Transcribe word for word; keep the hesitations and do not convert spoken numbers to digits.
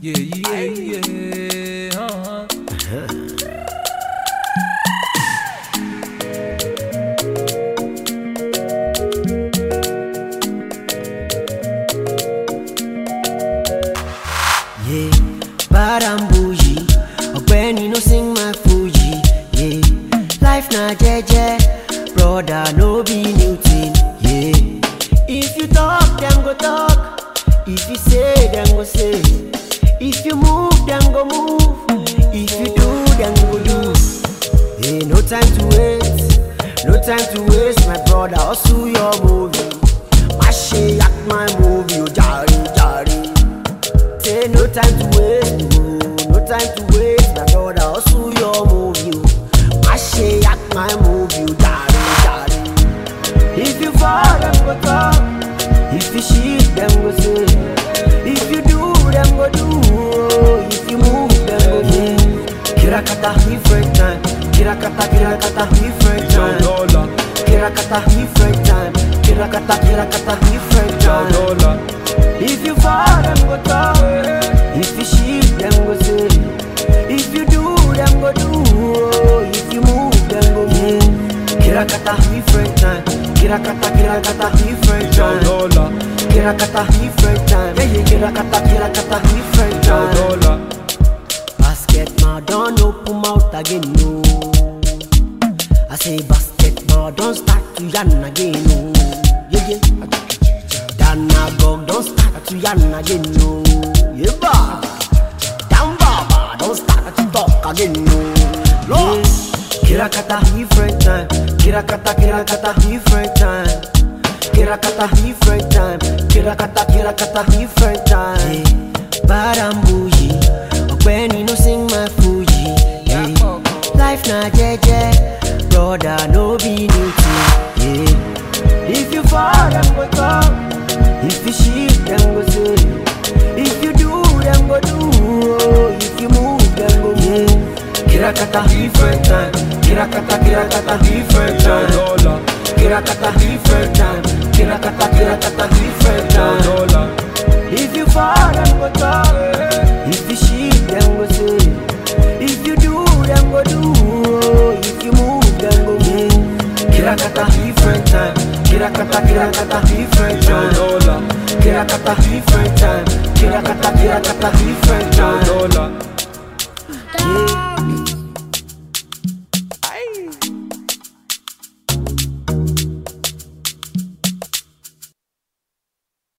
Yeah, yeah, yeah. Uh-huh. Yeah, bad and bougie. Ogbeni no sing my Fuji. Yeah, life na jeje, brother no be new thing. Yeah, if you talk, them go talk. If you say, them go say. If you move, them go move. If you do, them go do. Hey, no time to waste. No time to waste, my brother. Hustle your movie. Mashi act my movie. Oh, jari, jari. Say no time to waste. No, no time to waste, my brother. Hustle your movie. Mashi act my movie. Oh, jari, jari. If you fall, them go talk. If you shit, them go say. If you do, them go do. If you move, them go yeah. Kirakata different time. Kirakata, kirakata different time. Kirakata different time. Kirakata, kirakata different time. If you fall, them go talk. If you shit, them go say. If you do, them go do. If you move, them go yeah. Kirakata different time. Kirakata, kirakata different time. Kirakata different time. Yeah, yeah, kirakata, kirakata different time. Basket man don't open mouth again, no. I say basket man don't start to yarn again, no. Yeah, yeah. Danagog don't start to yarn again, no. Yeah, ba. Down baba don't start to talk again, no. Yeah. Kirakata different time. Kirakata, kirakata different time. Kirakata different time. Kirakata, kirakata different time. Yeah. Bad and bougie. Ogbeni no sing my Fuji. Yeah. Life na jeje, brother no be new thing. Yeah. If you fall, them go talk. If you shit, them go say. If you do, them go do. If you move, them go yeah. Kirakata different time. Kirakata, kirakata different time. Kirakata different time. Kirakata, kirakata different time. If you fall, them go talk. If you shit, them go say. If you do, them go do. If you move, them go yeah. Kirakata different time. Kirakata, kirakata different time. Kirakata different time. Kirakata, kirakata different time. Yeah.